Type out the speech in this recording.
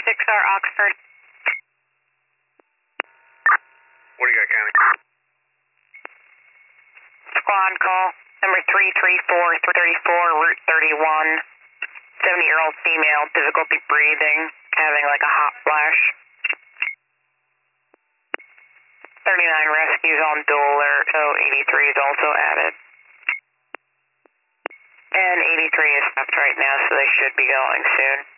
6R Oxford. What do you got, County? Squad call, number 334, Route 31. 70-year-old female, difficulty breathing, having like a hot flash. 39 rescues on dual alert, so 83 is also added. And 83 is stopped right now, so they should be going soon.